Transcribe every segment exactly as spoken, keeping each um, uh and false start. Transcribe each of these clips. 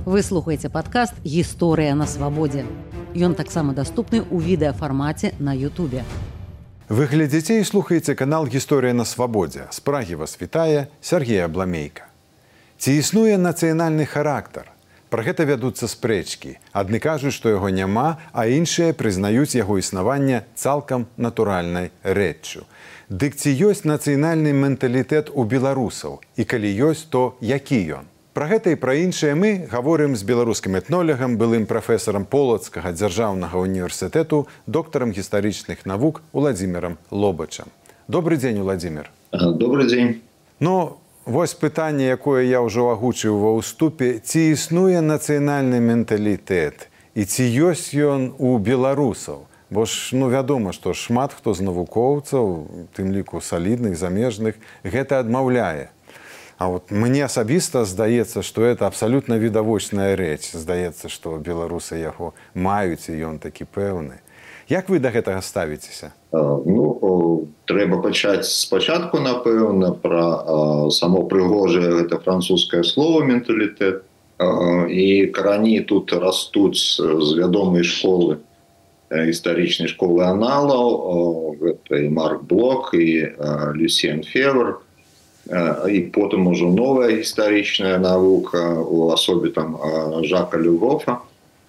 Вы слухаеце падкаст «Гісторыя на свабодзе». Ён таксама даступны ў відэафармаце на Ютубе. Вы глядзіце і слухаеце канал «Гісторыя на свабодзе». З Прагі вас вітае Сергей Абламейка. Ці існуе нацыянальны характар? Пра гэта вядуцца спрэчкі. Адны кажуць, што яго няма, а іншыя прызнаюць яго існаванне цалкам натуральнай рэччу. Дык ці ёсць нацыянальны менталітэт у беларусаў? І калі ёсць, то які ён? Пра гэта і пра іншае мы гаворым з беларускім этнолягам, былым прафесарам Полацкага дзяржаўнага універсітэту, доктарам гістарычных навук Уладзімірам Лобачам. Добры дзень, Уладзімір. Добры дзень. Ну, вось пытанне, якое я ўжо агучыў ва ўступе. Ці існуе нацыянальны менталітэт? І ці ёсць ён у беларусаў? Бо ж, ну, вядома, што шмат хто з навукоўцаў, тым ліку салідных, замежных, гэта адмаўляе. А вот мне асабіста здаецца, што это абсалютна відавочная рэч. Здаецца, што беларусы яго маюць, і ён такі пэўны. Як вы да гэтага ставіцеся? Ну, трэба пачаць спачатку, напэўна, пра само прыгожае гэта французскае слово «менталітэт». І карані тут растуць з вядомай школы, гістарычнай школы аналаў. Гэта і Марк Блок, і Люсьен Февр. І потым ужо новая гістарычная навука у асобе там Жака Люгофа.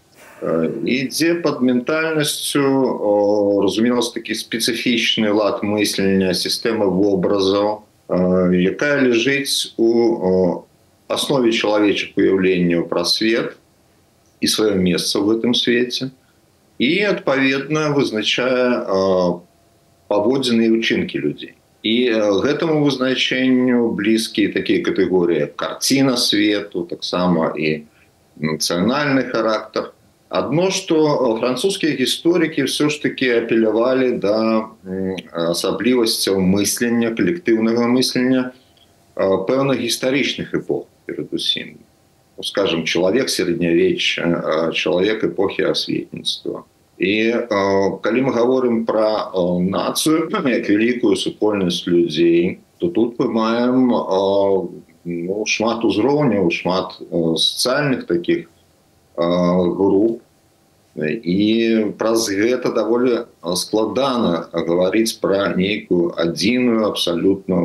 Ідзе пад ментальнасцю, разумелася, такі спецыфічны лад мыслення, сістэма вобразаў, якая ляжыць у аснове чалавечых уяўленняў пра свет і сваё месца ў гэтым свеце. І, адпаведна, вызначае паводзіны і ўчынкі людзей. І гэтаму вызначэнню блізкія такія катэгорыі, як карціна свету, таксама і нацыянальны характар. Адно, што французскія гісторыкі ўсё ж такі апелявалі да асаблівасцяў мыслення, калектыўнага мыслення пэўных гістарычных эпох, перадусім. Скажем, чалавек сярэднявечча, чалавек эпохі асветніцтва. І калі мы гаворым пра нацыю, як вялікую супольнасць людзей, то тут мы маем ну, шмат узроўняў, шмат сацыяльных такіх груп. І праз гэта даволі складана гаварыць пра нейкую адзіную, абсалютна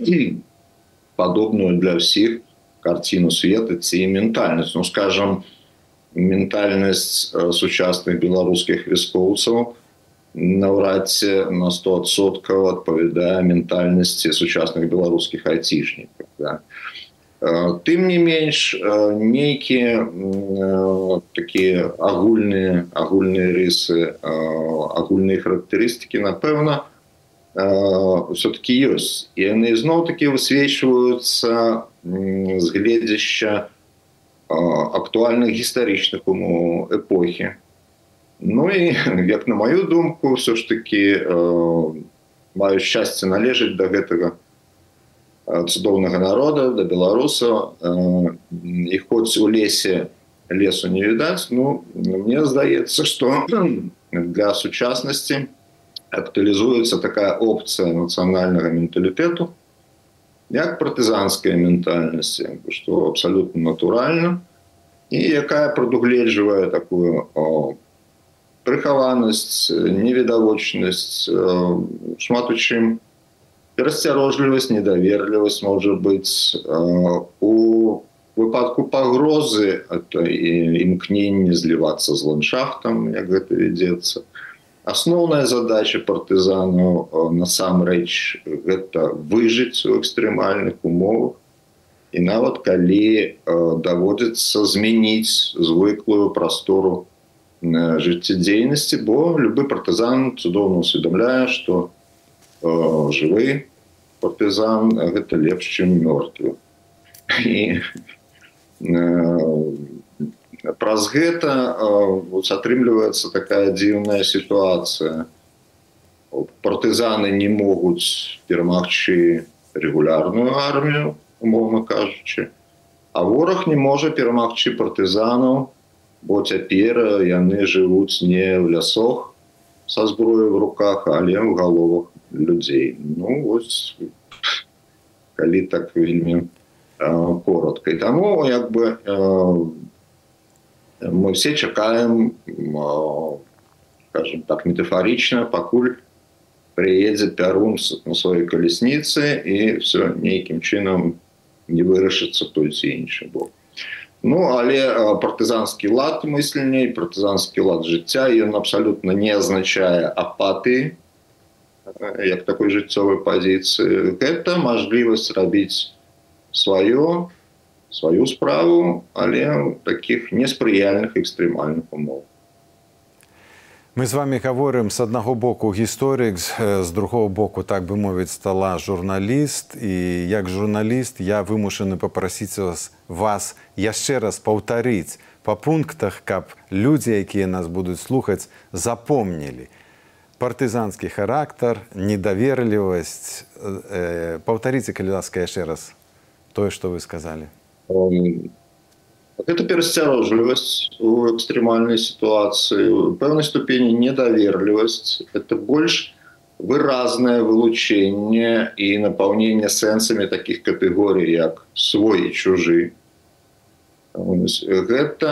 падобную для ўсіх карціну света ці ментальнасць. Ну, скажам, ментальнасць сучасных беларускіх вяскоўцаў наўрад ці на сто адсоткаў адпавядае ментальнасці сучасных беларускіх айцішнікаў. Да? Тым не менш, нейкія такія агульныя, агульныя рысы, агульныя характарыстыкі, напэўна, ўсё-такі ёсць. І яны зноў-такі высвечваюцца з гледзяшча актуальных гістарычных умоў эпохі. Ну і, як на маю думку, ўсё ж такі маю шчасце належыць да гэтага цудоўнага народа, да беларусаў. І хоць у лесе лесу не відаць, ну, мне здаецца, што для сучаснасці актуалізуецца такая опцыя нацыянальнага менталітэту, як партызанская ментальнасць, што абсалютна натуральна, і якая прадугледжвае такую о, прыхаванасць, невідавочнасць, шмат у чым перасцярожлівасць, недаверлівасць, можа быць. У выпадку пагрозы это імкненне злівацца з ландшафтам, як гэта вядзецца. Асноўная задача партызанаў насамрэч гэта выжыць у экстрэмальных умовах. І нават калі даводзіцца змяніць звыклую прастору жыццядзейнасці, бо любы партызан цудоўна усведамляе, што жывы партызан гэта лепш, чым мёртвы. І праз гэта атрымліваецца такая дзіўная сітуацыя. Партызаны не могуць перамагчы рэгулярную армію, умоўна кажучы, а вораг не можа перамагчы партызанаў, бо цяпер яны жывуць не ў лясах са зброяй в руках, але ў галовах людзей. Ну, вось, калі так вельмі коротко. І таму, як бы, мы все чакаем, скажем так, метафорично, покуль приедет Пярун на своей колеснице и все неким чином не вырашится той ці інший бок. Ну, але партизанскі лад мыслення, партизанскі лад жыцця, ён абсалютна не азначае апатыі, як такой жыццёвай пазіцыі. Гэта мажлівасць рабіць сваё, сваю справу, але ў такіх неспрыяльных экстрэмальных умовах. Мы з вами говорим з одного боку гісторик, з другого боку, так би мовити, стала журналіст. І як журналіст я вимушений попросити вас, вас яшчэ раз повторити по пунктах, каб люди, які нас будуть слухати, запомнили. Партизанский характер, недоверливость. Повторите, калі ласка, яшчэ раз тое, што вы сказали. Это перасцярожлівасць у экстрэмальнай сітуацыі, у пэўнай ступені недаверлівасць. Это больш выразнае вылучэнне і напаўненне сэнсамі такіх катэгорый, як свой і чужы. Гэта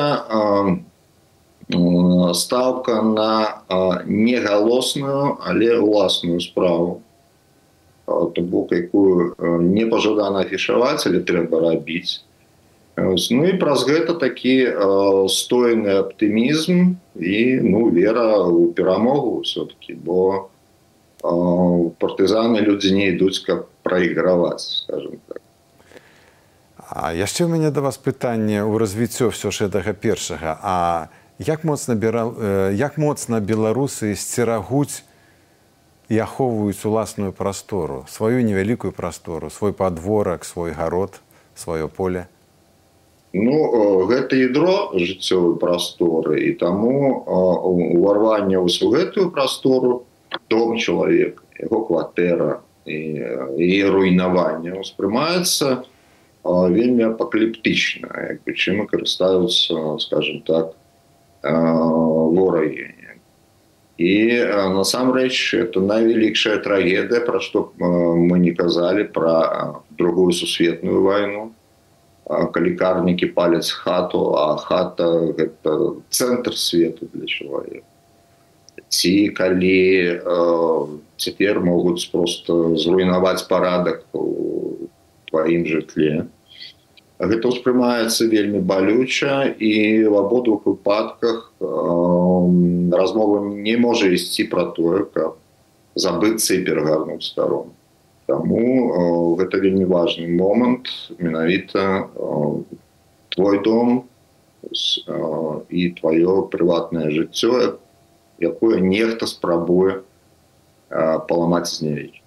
стаўка на негалосную, але ўласную справу. То бок, якую не пажадана афішаваць, але трэба рабіць. Ну і праз гэта такі э, стойны аптымізм і ну, вера ў перамогу ўсё-такі, бо э, партызаны людзі не ідуць, каб прайграваць, скажем так. А яшчэ ў мяне да вас пытанне ў развіццё ўсё ж гэтага першага. А як моцна, бера... як моцна беларусы сцерагуць і ахоўваюць уласную прастору, сваю невялікую прастору, свой падворак, свой гарод, сваё поле? Ну, гэта ядро жыццёвай прасторы, і таму уварванне ў гэтую прастору, дом чалавека, яго кватэра і, і руйнаванне успрымаецца вельмі апакаліптычна, як бы чым карыстаюцца, скажем так, ворагі. І насамрэч это найвялікшая трагедыя, пра што мы не казалі, пра другую сусветную вайну. Калі карнікі паляць хату, а хата – гэта цэнтр свету для чалавека. Ці калі э, цяпер могуць проста зруйнаваць парадак у тваім жытле. Гэта ўспрымаецца вельмі балюча, і в абодвух выпадках э, размова не можа ісці пра тое, каб забыцца і перагарнуць старон. Таму гэта вельмі важны момант, менавіта твой дом і тваё прыватнае жыццё, якое нехта спрабуе паламаць зневечь.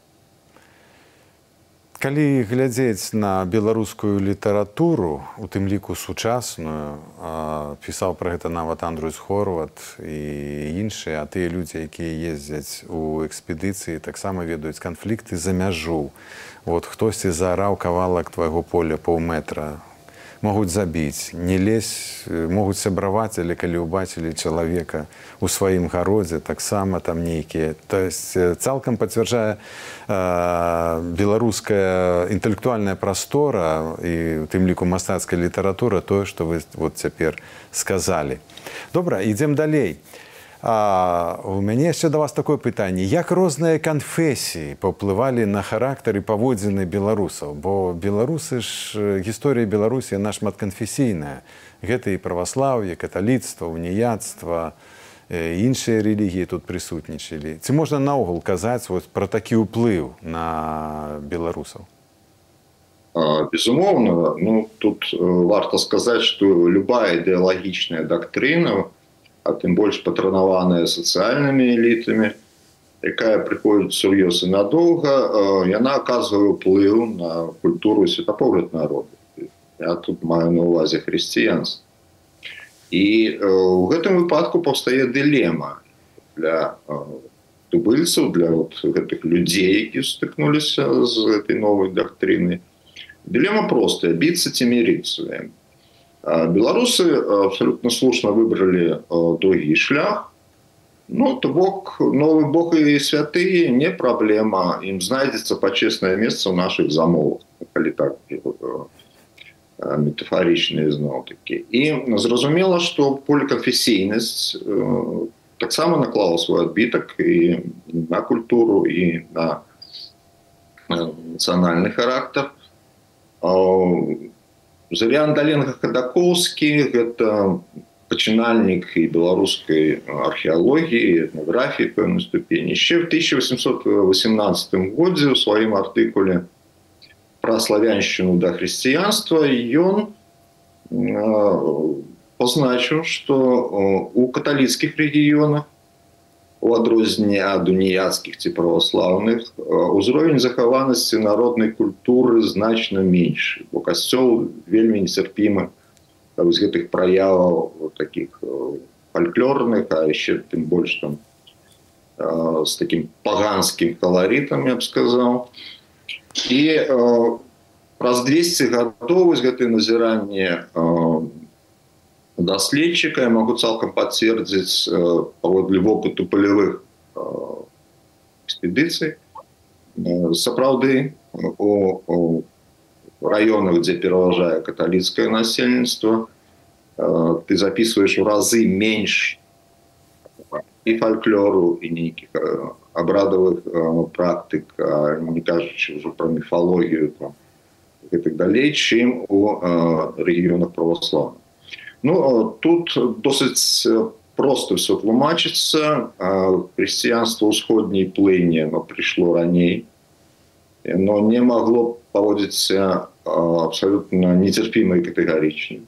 Калі глядзець на беларускую літаратуру, у тым ліку сучасную, пісаў пра гэта нават Андрус Хорват і іншыя, а тыя людзі, якія ездзяць у экспедыцыі, таксама ведаюць канфлікты за мяжу. Вот хтосьці заараў кавалак твайго поля паўметра, могуць забіць, не лезь, могуць сябраваць, але калі ўбачылі чалавека у сваім гародзе, таксама там нейкія. То есть цалкам пацвярджае э, беларуская інтэлектуальная прастора і у тым ліку мастацкая літаратура тое, што вы вот цяпер сказалі. Добра, ідзем далей. А, у мяне яшчэ да вас такое пытанне. Як розныя канфесіі паўплывалі на характар і паводзіны беларусаў? Бо беларусы ж, гісторыя Беларусі, яна шматканфесійная. Гэта і праваслаўе, каталіцтва, уніяцтва, іншыя рэлігіі тут прысутнічалі. Ці можна наогул казаць вот, пра такі ўплыў на беларусаў? Безумоўна. Ну, тут варта сказаць, што любая ідэалагічная дактрына, а тым больш патранаваная сацыяльнымі элітамі, якая прыходзіць сур'ёз і надоўга, яна аказвае ўплыў на культуру і светапогляд народа. Я тут маю на ўвазе хрысціянства. І ў гэтым выпадку паўстае дылема для тубыльцаў, для вот гэтых людзей, які стыкнуліся з гэтай новай дактрынай. Дылема простая – біцца ці мірыцца. Беларусы абсолютно слушно выбрали другі шлях. Ну, то бок, новый бог і святые не проблема. Им знайдется почесное место в наших замовах, калі так метафарычныя зноў-такі. І зразумела, што поліканфесійнасць таксама наклала свой адбітак і на культуру, і на нацыянальны характар. Зарян Даленга-Хадакоўскі — гэта пачынальнік і беларускай археалогіі, этнаграфіі в пэўнай ступені. Яшчэ в тысяча восемьсот восемнадцатым годзе ў сваім артыкуле пра славяншчыну да хрысціянства ён пазначыў, што у каталіцкіх рэгіёнах, у адрозненне ад уніяцкіх ці праваслаўных, узровень захаванасці народнай культуры значна меншы, бо касцёл вельмі нецярпімы з гэтых праяваў такіх фальклорных, а яшчэ тым больш там з такім паганскім каларытам, я б сказаў. І праз двесце гадоў з гэтае назіранне даследчыка я магу цалкам пацвердзіць паводле вопыту палявых экспедыцый. Сапраўды у раёнах, дзе пераважае каталіцкае насельніцтва, ты записываешь в разы меньше и фольклору, и нейких обрадовых практик, не кажучи уже про мифологию там, и так далее, чем у регионах православных. Ну, тут досить просто все тлумачится. Христианство усходней плыни, оно пришло ранее, но не могло поводиться абсолютно нетерпимо и категорично.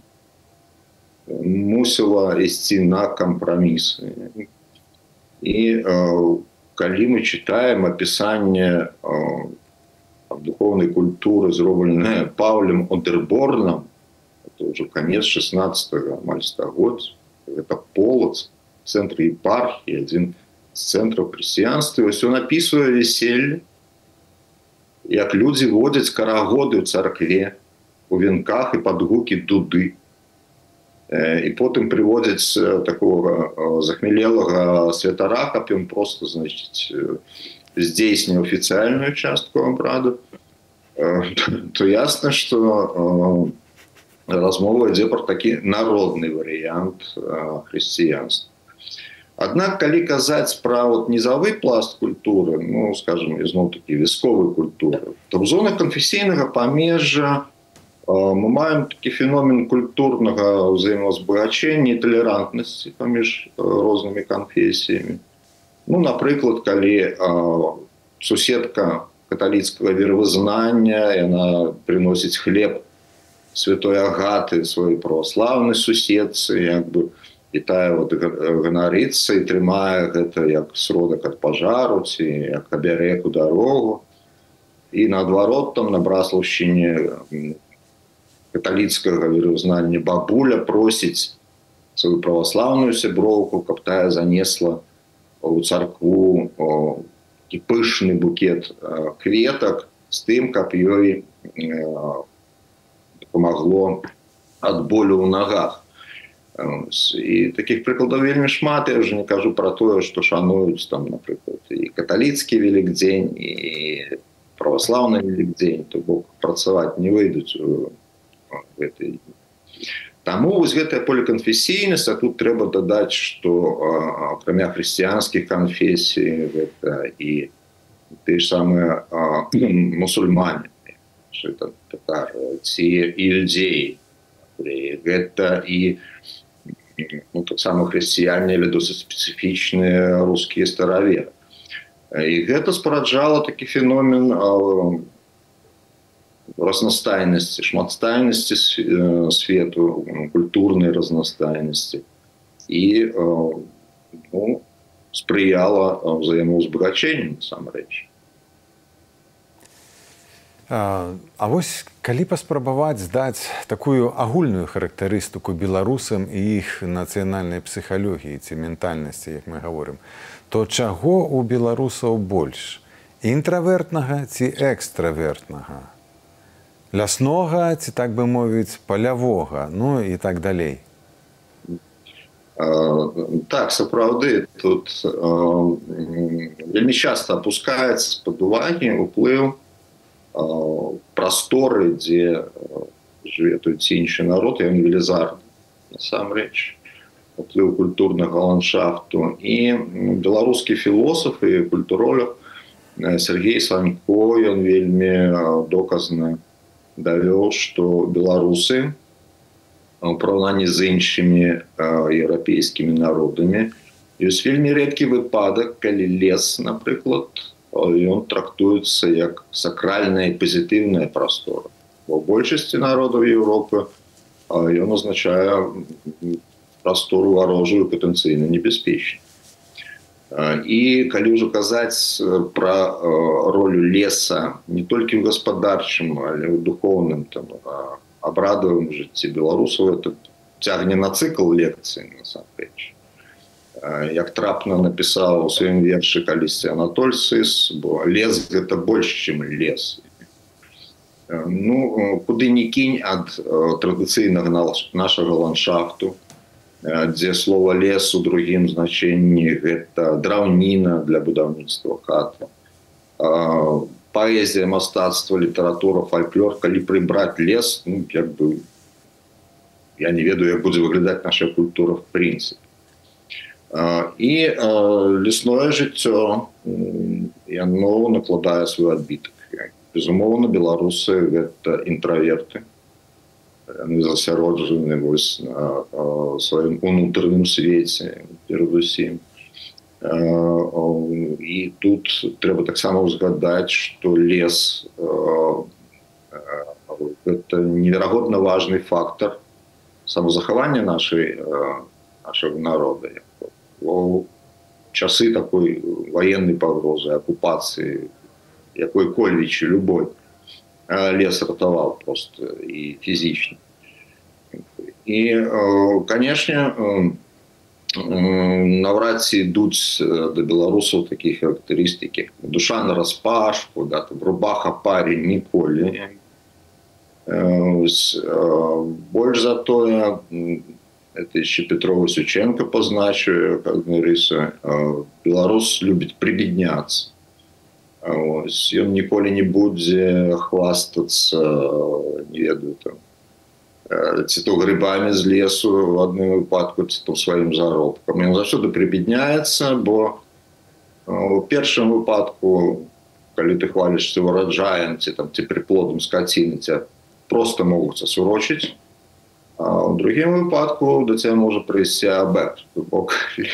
Мусило идти на компромиссы. И когда мы читаем описание духовной культуры, зробленное Павлем Одерборном, это уже конец шестнадцатого года, это Полоц, центр епархии, один из центров христианства. И все написывая веселье, як люди водят карагоды в церкве, у венках и под гуки дуды. И потом приводят такого захмелелого святара, каб он просто, значит, здейснил официальную частку обряду, то ясно, что размова ідзе про такі народны варыянт хрысціянства. Аднак, калі казаць пра вот нізавы пласт культуры, ну, скажем, ізноў-такі вясковай культуры, то ў зонах канфесійнага памежжа мы маем такі феномен культурнага ўзаемазбагачэння і талерантнасці паміж рознымі канфесіямі. Ну, напрыклад, калі суседка каталіцкага веравызнання, яна прыносіць хлеб святой Агаты сваёй праваслаўнай суседцы, як бы, і тая вот ганарыцца і трымае гэта як сродак ад пажару ці як абярэк у дарогу. І наадварот, там на Браслаўшчыне каталіцкага веравызнання бабуля просіць сваю праваслаўную сяброўку, каб тая занесла у царкву такі пышны букет кветак з тым, каб ёй помогло от боли в ногах. И таких прикладов вельмі шмат. Я уже не кажу про то, что шануюць там, например, и католицкий Великдень, и православный Великдень, то бок працаваць не выйдуць в этой. Таму вось гэтая поліканфесійнасць, а тут трэба дадаць, што акрамя хрысціянскіх канфесій гэта і тыя ж самыя мусульмане, это татары, ці ільдзеі, гэта і ну, таксама хрысціяне, але досыць спецыфічныя рускія стараверы. І гэта спараджала такі феномен разнастайнасці, шматстайнасці свету, культурнай разнастайнасці і ну, спрыяла ўзаемаўзбагачэнню, насамрэч. А вось калі паспрабаваць здаць такую агульную характарыстыку беларусам і іх нацыянальнай псіхалогіі ці ментальнасці, як мы гаворым, то чаго ў беларусаў больш? Інтравертнага ці экстравертнага? Ляснога ці, так бы мовіць, палявога, ну і так далей? Так, сапраўды, тут вельмі часта апускаецца з-пад увагі ўплыў прасторы, дзе жыве той ці іншы народ, ён велізарны, насамрэч, уплыў культурнага ландшафту. І беларускі філосаф і культуролог Сергей Санько, ён вельмі доказна давёў, што беларусы у параўнанні з іншымі еўрапейскімі народамі ёсць вельмі рэдкі выпадак, калі лес, напрыклад, ён трактуецца як сакральная і пазітыўная прастора. Бо ў большасці народаў Еўропы ён азначае прастору варожую, патэнцыйна небяспечную. І калі ўжо казаць пра ролю леса не толькі ў гаспадарчым, але ў духоўным, там, абрадавым жыцці беларусаў, это цягне на цыкл лекцый, насамрэч. Як трапна напісаў у сваім вершы калісьці Анатоль Сыс, бо лес гэта больш, чым лес. Ну, куды ні кінь ад традыцыйнага нашага ландшафту, дзе слова лес у другім значэнні гэта драўніна для будаўніцтва хаты. Паэзія, мастацтва, літаратура, фальклор, калі прыбраць лес, ну, як бы, я не ведаю, як будзе выглядаць наша культура в прынцыпе. І лесное жыццё, яно накладае свой адбітак. Безумоўна, беларусы гэта інтраверты. Яны засяроджаны вось на сваім унутраным свеце, перадусім. І тут трэба таксама ўзгадаць, што лес гэта неверагодна важны фактар самазахавання нашай нашага народа. У часы такой военной пагрозы, акупацыі, якой-кольвічы, любой, лес ратаваў просто і фізічна. І, канешне, наўрад ці ідуць да беларусаў такія характарыстыкі. Душа нараспашку, да, там, рубаха парень, ніколі. Больш за тое, это еще Петрова Сюченко позначив, как рыса, беларус любит прибедняться. Он ніколі не будзе хвастацца, не ведаю, там, ці то грибами з лесу в адным выпадку, ці то сваім заробкам. Ён заўсёды прибедняецца, бо у першым выпадку, калі ты хвалішся ураджаем, ці, там, ці прыплодам скаціны, ця просто могуць асурочыць. А ў другім выпадку да цябе можа прыйсці абэт. Бо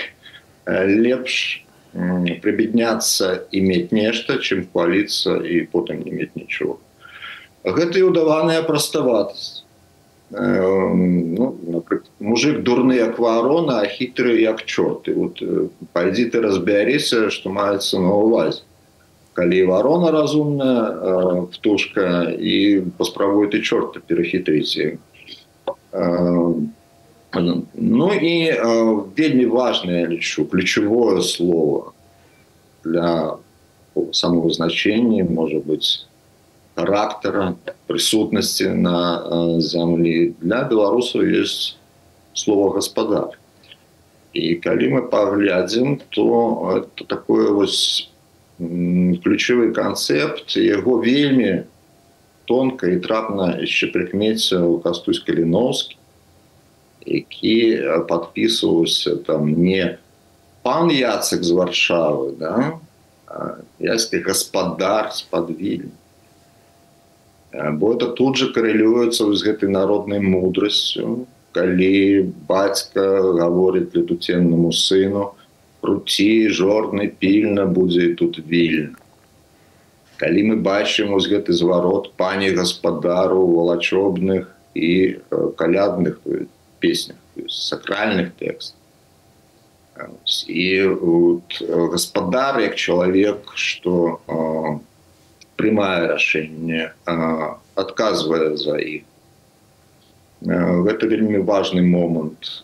лепш прибедняцца і мець нешта, чым хваліцца і потым не мець нічого. Гэта і ўдаваная праставатасць. Ну, напрыклад, мужик дурны як варона, а хітры як чорт. І вот пайдзі ты разбярыся, што маецца на ўвазе. Калі варона разумная, птушка, і паспрабуй ты чорта перахітрыць. Ну і вельмі важное, я лічу, ключевое слово для самовызначення, может быть, характера, присутности на зямлі. Для беларусаў есть слово «гаспадар». И калі мы поглядим, то это такой вось ключевый концепт, его вельмі тонко і трапна яшчэ прыкмеціў Кастусь Каліноўскі, які падпісваўся там не пан Яцек з Варшавы, да, а ясны гаспадар з-пад Вільні. Бо это тут же карэлюецца з гэтай народнай мудрасцю, калі бацька гаворыць летуценнаму сыну: «Круці, жорны, пільна, будзе і тут вільна». Калі мы бачым вось гэты зварот пані гаспадару валачобных і калядных песнях, сакральных тэкстах. І гаспадар як чалавек, што прымае рашэнне, адказвае за іх. Гэта вельмі важны момант.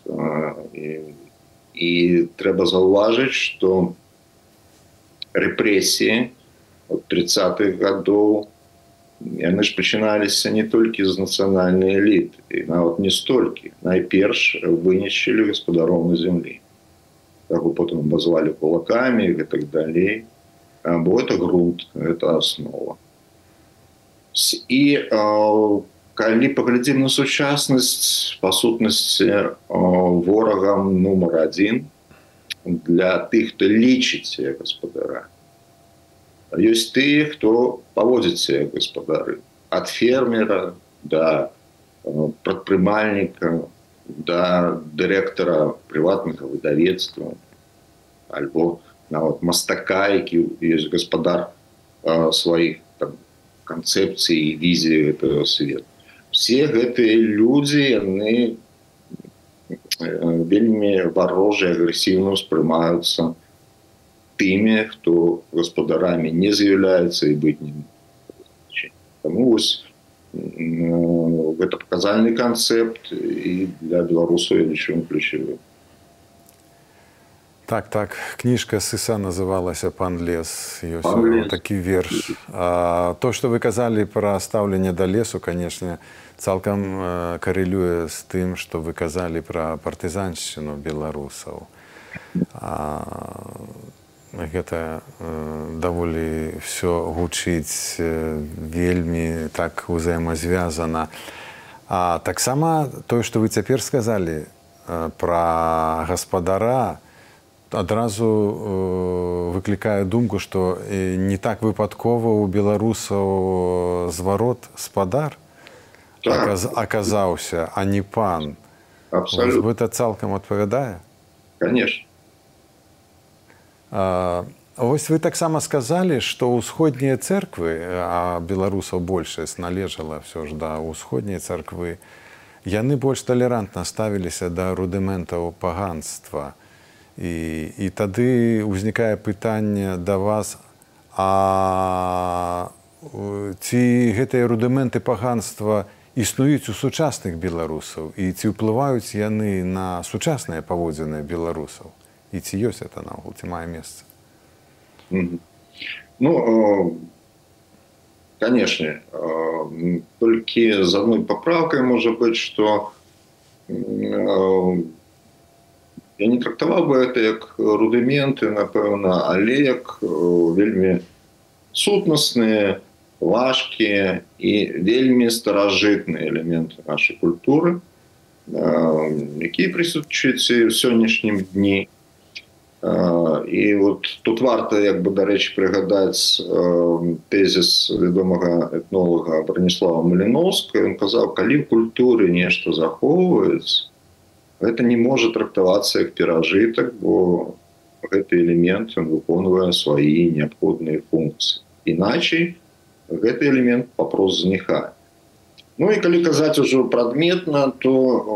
І трэба заўважыць, што рэпрэсіі от тридцатых гадоў, яны ж пачыналіся не толькі з нацыянальнай эліты, і нават не столькі. Найперш вынішчылі гаспадароў на зямлі. Яго потым абазвалі кулакамі і так далей. Бо это грунт, это аснова. І калі паглядзім на сучаснасць, па сутнасці ворагам нумар адзін для тых, хто лічыць як гаспадара. Ёсць тыя, хто паводзіцца як гаспадары. Ад фермера да прадпрымальніка, да дырэктара прыватнага выдавецтва, альбо нават мастака, які ёсць гаспадар сваіх канцэпцый і візій гэтага свету. Все гэтыя людзі, яны вельмі варожа, агрэсіўна ўспрымаюцца тымі, хто гаспадарамі не з'яўляецца і быць не можа. Таму вось гэта паказальны канцэпт і для беларусаў, я лічу, ключавы. Так, так. Кніжка Сыса называлася «Пан лес». Ёсць такі верш. А то, што вы казалі пра стаўленне да лесу, канешне, цалкам карэлюе з тым, што вы казалі пра партызаншчыну беларусаў. А, гэта даволі ўсё гучыць вельмі так узаемазвязана. А таксама тое, што вы цяпер сказалі пра гаспадара, адразу выклікае думку, што не так выпадкова ў беларусаў зварот спадар аказаўся, а не пан. Абсолютно. Гэта цалкам адпавядае? Конечно. Вось вы таксама сказалі, што ўсходнія цэрквы, а беларусаў большасць належала ўсё ж да ўсходняй царквы, яны больш талерантна ставіліся да рудыментаў паганства. І, і тады ўзнікае пытанне да вас, а ці гэтыя рудыменты паганства існуюць у сучасных беларусаў, і ці ўплываюць яны на сучасныя паводзіны беларусаў? І ці ёсць гэта наогул, ці мае месца? Mm-hmm. Ну, конечно, толькі з адной паправкай можа быць, што я не трактаваў бы гэта як рудыменты, напэўна, але як вельмі сутнасныя, важкія і вельмі старажытныя элементы нашай культуры, якія прысутнічаюць і ў сённяшнім дні. І вот тут варта, як бы, дарэчы, прыгадаць тэзіс вядомага этнолага Браніслава Маліноўскага. Ён казаў, калі ў культуры нешта захоўваецца, гэта не можа трактавацца як перажытак, бо гэты элемент ён выконвае свае неабходныя функцыі. Іначай гэты элемент папрост знікае. Ну і калі казаць ужо прадметна, то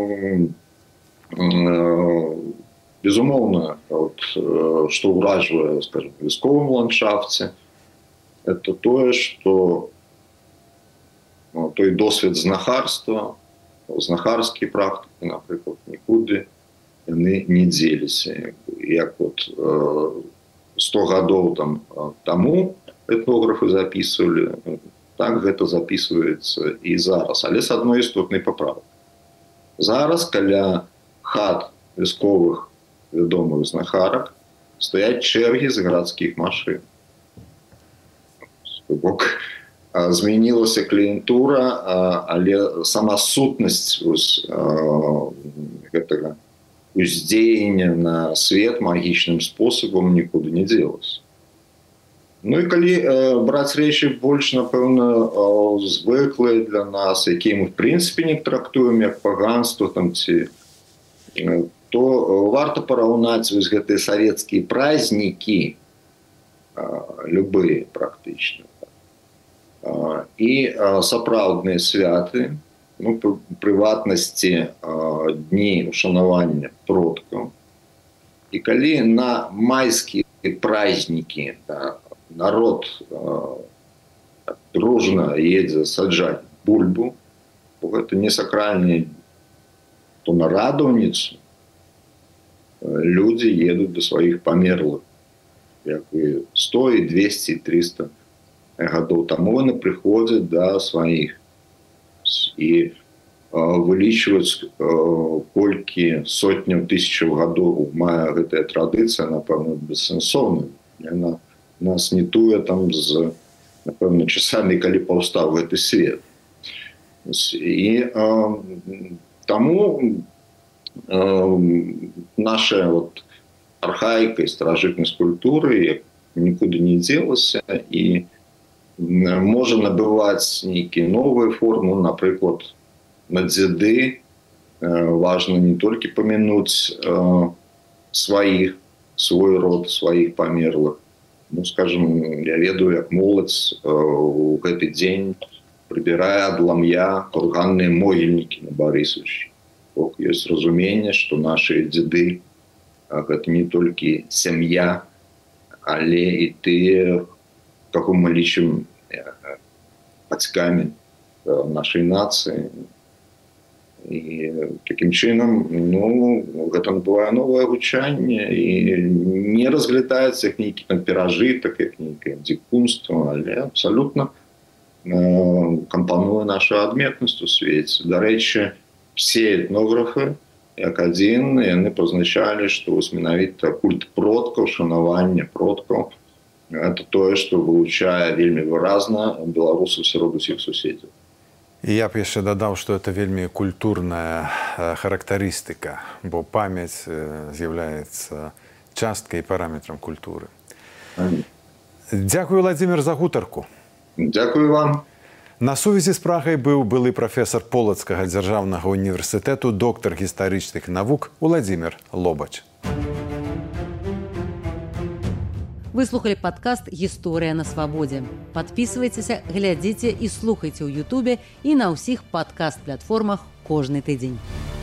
безумоўна, от, што ўражвае, скажем, в військовым ландшафце, это тое, што ну, той досвед знахарства, знахарскія практыкі, напрыклад, нікуды яны не дзеліся. Як от сто гадоў там таму этнографы записывалі, так гэта записываецца і зараз, але з адной істотнай паправкай. Зараз каля хат військовых вядомых знахарак стаяць чэргі з гарадскіх машын. Бок змянілася кліентура, але сама сутнасць гэтага уздзеяння на свет магічным спосабам нікуды не дзелася. Ну і калі браць рэчы больш, напэўна, звыклыя для нас, якія мы в прынцыпе не трактуем як паганства, там, ці, то варта параўнаць вось гэтыя савецкія празнікі, любыя практычна, і сапраўдныя святы, ну, прыватнасці дні ушанавання продкаў. І калі на майскія празнікі народ дружна едзе саджаць бульбу, бо гэта не сакральны, то на радаўніцу людзі едуць да сваіх памерлых, як і сто, і двесце, і трыста гадоў таму яны прыходзяць да сваіх і вылічваць колькі сотняў тысячаў гадоў мае гэтая традыцыя, напэўна, бессэнсоўная. Яна нас не туе там з, напэўна, часамі, калі паўстаў гэты свет. И э, тому э, наша вот архаика и старожытность культуры никуда не делась, и можа набываць нейкія новыя формы, напрыклад, на дзеды важна не толькі памянуць сваіх, свой род, сваіх памерлых. Ну, скажем, я ведаю, як моладзь у гэты дзень прыбірае ад лам'я курганныя могільнікі на Барысаўшчыне. Ёсць разуменне, што нашы дзеды гэта не толькі сям'я, але і тыя, каго мы лічым бацькамі нашай нацыі. І такім чынам, ну, гэта набывае новае гучанне і не разглядаецца як нейкі там перажытак, як нейкае дзікунства, але абсалютна кампануе нашу адметнасць у свеце. Дарэчы, все этнографы, як адзін, яны пазначалі, што менавіта культ продкаў, шанаванне продкаў, это тое, што вылучае вельмі выразна беларусаў сярод усіх суседзяў. І я б яшчэ дадаў, што это вельмі культурная характарыстыка, бо памяць з'яўляецца часткай і параметрам культуры. Дзякую, Владзімір, за гутарку. Дзякую вам. На сувязі з Прагай быў былы прафесар Полацкага дзяржаўнага універсітэту, доктар гістарычных навук Владзімір Лобач. Вы слухали падкаст «Гісторыя на свабодзе». Падпісвайцеся, глядзіце і слухайце ў Ютубе і на ўсіх падкаст-платформах кожны тыдзень.